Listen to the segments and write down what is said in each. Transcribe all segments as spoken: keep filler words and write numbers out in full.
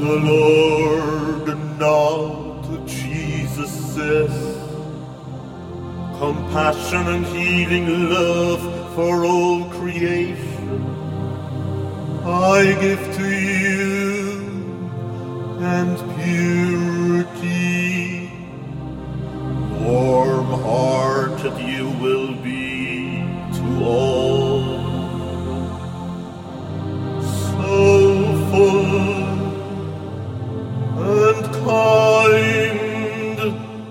the Lord now to Jesus says, compassion and healing love for all creation I give to you, and purity, warm-hearted you will be to all. So full and kind,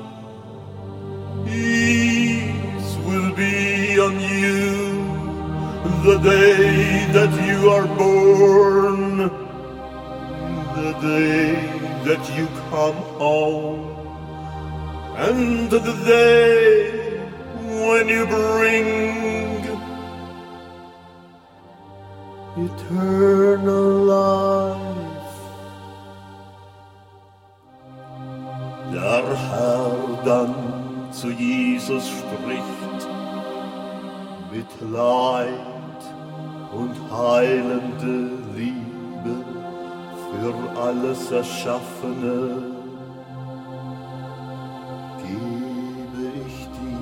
peace will be on you the day that you are born, the day that you come home, and the day when you bring eternal life. Der Herr dann zu Jesus spricht, Mitleid und heilende Liebe für alles Erschaffene gebe ich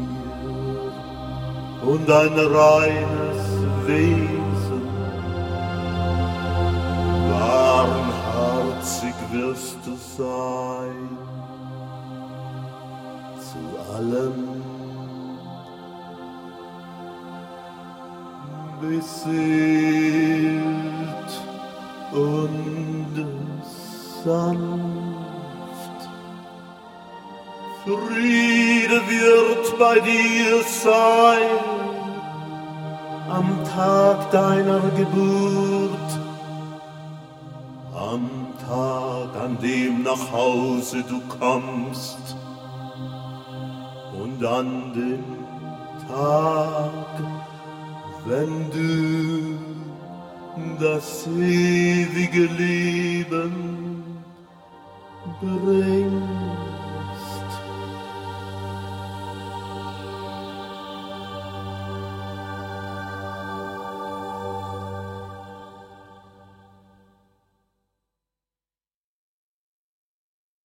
dir, und ein reines Wesen, barmherzig wirst du sein zu allem. Beseelt und sanft, Friede wird bei dir sein am Tag deiner Geburt, am Tag, an dem nach Hause du kommst, und an dem Tag, wenn du das ewige Leben bringst.